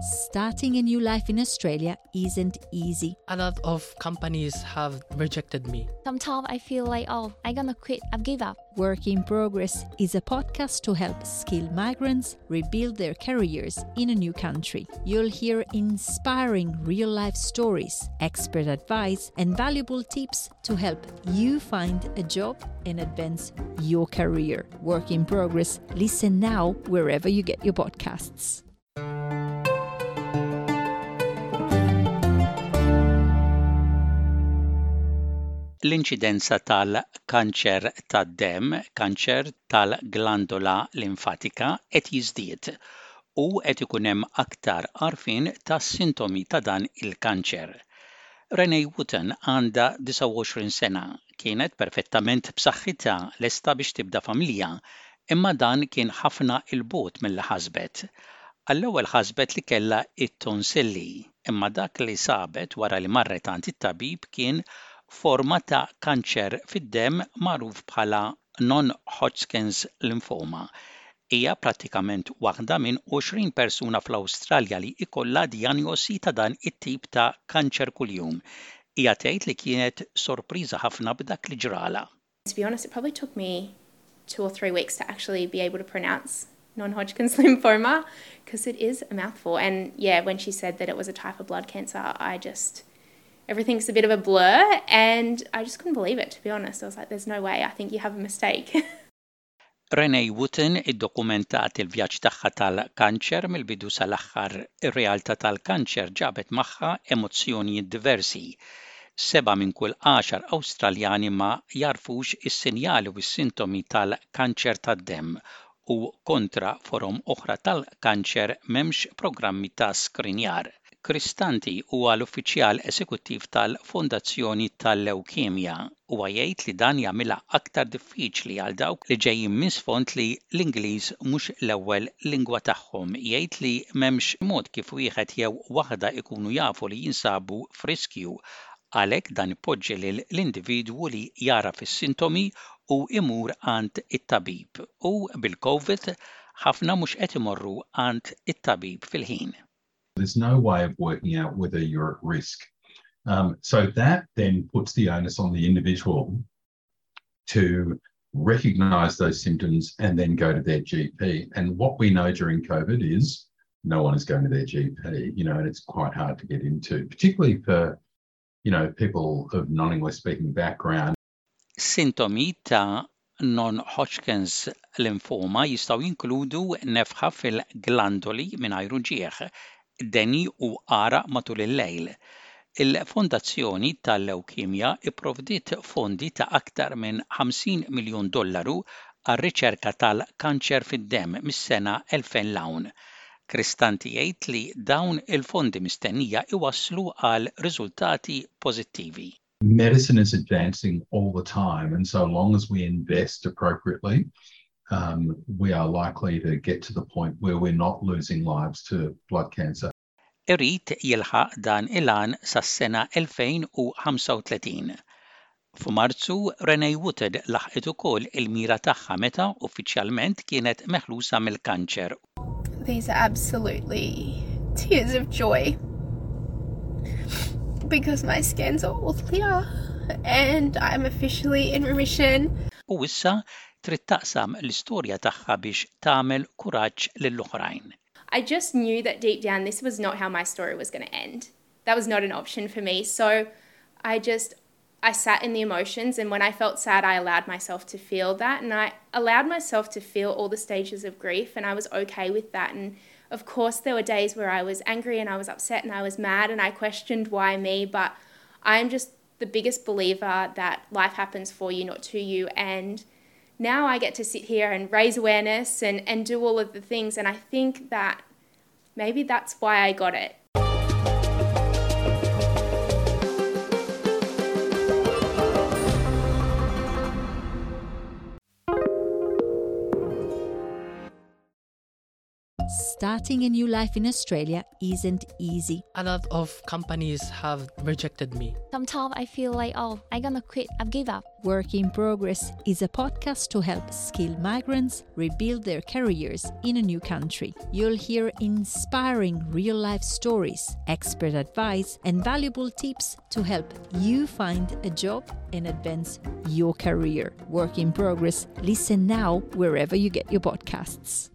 Starting a new life in Australia isn't easy. A lot of companies have rejected me. Sometimes I feel like, I'm gonna quit, I've give up. Work in Progress is a podcast to help skilled migrants rebuild their careers in a new country. You'll hear inspiring real-life stories, expert advice, and valuable tips to help you find a job and advance your career. Work in Progress. Listen now wherever you get your podcasts. L-inċidenza tal-kanċer tad-demm, kanċer tal-glandola limfatika qed jiżdied u qed ikun hemm aktar għarfien tas-sintomi ta' dan il-kanċer. Renee Wotton għandha 29 sena, kienet perfettament b'saħħitha lesta biex tibda familja, imma dan kien ħafna il-bogħod milli ħasbet. Għall-ewwel ħasbet li kellha it-tonsilli, imma dak li sabet wara li marret għand it-tabib kien forma ta' kanċer fid-demm magħruf bħala non-Hodgkin's lymphoma. Hija prattikament waħda minn 20 persuna fl-Awstralja li ikollha dijanjosi ta' dan it-tip ta' kanċer kuljum. Hija tgħid li kienet sorpriża ħafna b'dak li ġrala. To be honest, it probably took me 2 or 3 weeks to actually be able to pronounce non-Hodgkin's lymphoma because it is a mouthful. And yeah, when she said that it was a type of blood cancer, everything's a bit of a blur and I just couldn't believe it, to be honest. I was like, there's no way, I think you have a mistake. Renee Wotton iddokumentat il-vjaġġ tagħha tal-kanċer mill-bidu sal-aħħar. Ir-realtà tal-kanċer ġabet magħha emozzjonijiet diversi. 7 minn kull 10 Awstraljani ma jarfux is-sinjali u s-sintomi tal-kanċer tad-demm u kontra forom oħra tal-kanċer m'hemmx programmi ta' skrinjar. Kristanti huwa l-uffiċjal eżekuttiv tal-Fondazzjoni tal-Lewkemja huwa jgħid li dan jagħmilha aktar diffiċli għal dawk li ġejjin minn sfond li l-Ingliż mhux l-ewwel lingwa tagħhom. Jgħid li m'hemmx mod kif wieħed jew waħda ikunu jafu li jinsabu f'riskju għalhekk dan ipoġġi lill-individwu li jara fis-sintomi u imur għand it-tabib. U bil-COVID ħafna mhux qed imorru għand it-tabib fil-ħin. There's no way of working out whether you're at risk. So that then puts the onus on the individual to recognize those symptoms and then go to their GP. And what we know during COVID is no one is going to their GP, and it's quite hard to get into, particularly for, people of non-English speaking background. Sintomi ta' non-Hodgkin's lymphoma jistgħu jinkludu nefħa fil-glandoli mingħajr ġieħ, deni u qara matul il-lejl. Il-Fondazzjoni tal-Lewkemja ipprovdiet fondi ta' aktar minn $50 miljun għar-riċerka tal-kanċer fid-demm mis-sena 2000 l-hawn. Kristanti jgħid li dawn il-fondi mistennija iwasslu għal riżultati pożittivi. Medicine is advancing all the time, and so long as we invest appropriately, we are likely to get to the point where we're not losing lives to blood cancer. Irid jilħaq dan il-għan sas-sena 2035. F'Marzu, Renee Wotton laħqet ukoll il-mira tagħha meta uffiċjalment kienet meħlusa mill-kanċer. These are absolutely tears of joy because my scans are all clear and I'm officially in remission. U issa trid taqsam l-istorja tagħha biex tagħmel kuraġġ lill-oħrajn. I just knew that deep down this was not how my story was going to end. That was not an option for me. So I sat in the emotions, and when I felt sad, I allowed myself to feel that, and I allowed myself to feel all the stages of grief, and I was okay with that. And of course there were days where I was angry and I was upset and I was mad and I questioned why me, but I'm just the biggest believer that life happens for you, not to you. And now I get to sit here and raise awareness and do all of the things, and I think that maybe that's why I got it. Starting a new life in Australia isn't easy. A lot of companies have rejected me. Sometimes I feel like, oh, I'm gonna quit. I've give up. Work in Progress is a podcast to help skilled migrants rebuild their careers in a new country. You'll hear inspiring real-life stories, expert advice, and valuable tips to help you find a job and advance your career. Work in Progress. Listen now wherever you get your podcasts.